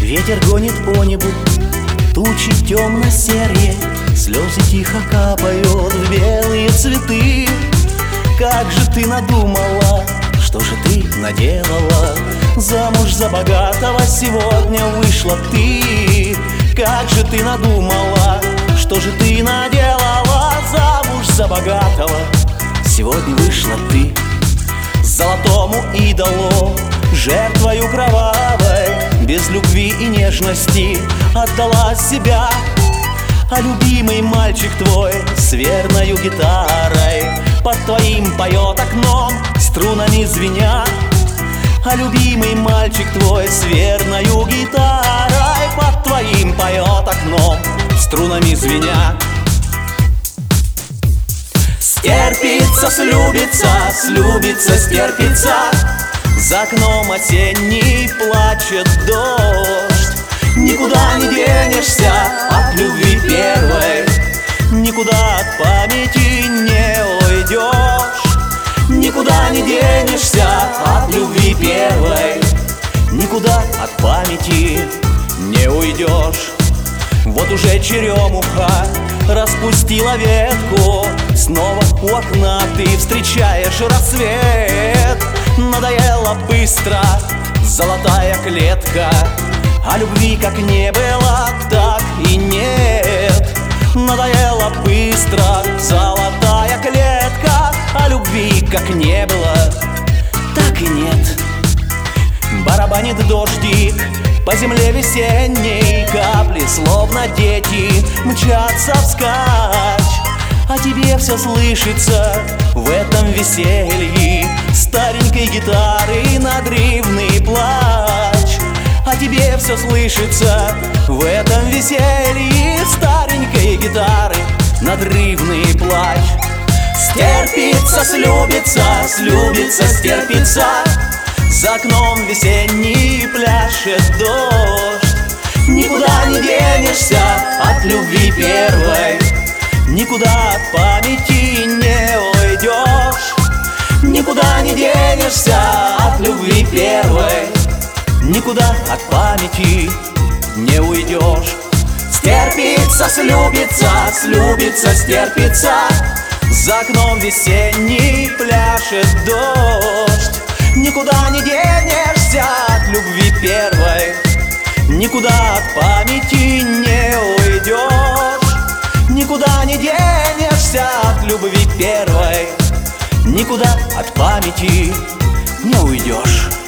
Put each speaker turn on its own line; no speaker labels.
Ветер гонит по небу тучи темно-серые, слезы тихо капают в белые цветы. Как же ты надумала, что же ты наделала? Замуж за богатого сегодня вышла ты. Как же ты надумала, что же ты наделала? Замуж за богатого сегодня вышла ты. Золотому идолу, жертвою кровавой, без любви и нежности отдала себя. А любимый мальчик твой с верною гитарой под твоим поет окном, струнами звеня. А любимый мальчик твой с верною гитарой под твоим поет окном, струнами звеня. Стерпится, слюбится, слюбится, стерпится. За окном осенний плачет дождь. Никуда не денешься от любви первой, никуда от памяти не уйдешь. Никуда не денешься от любви первой, никуда от памяти не уйдешь. Вот уже черемуха распустила ветку, снова у окна ты встречаешь рассвет. Надоело быстро золотая клетка, а любви как не было, так и нет. Надоело быстро золотая клетка, а любви как не было, так и нет. Барабанит дождик по земле весенней, капли, словно дети, мчатся вскачь. А тебе все слышится в этом веселье старенькой гитары надрывный плач. А тебе все слышится в этом веселье старенькой гитары надрывный плач. Стерпится, слюбится, слюбится, стерпится. За окном весенний пляшет дождь. Никуда не денешься от любви первой, никуда от памяти не уйдешь. Никуда не денешься от любви первой, никуда от памяти не уйдешь. Стерпится, слюбится, слюбится, стерпится. За окном весенний пляшет дождь. Никуда не денешься от любви первой, никуда от памяти не уйдешь. Никуда не денешься от любви первой, никуда от памяти не уйдешь.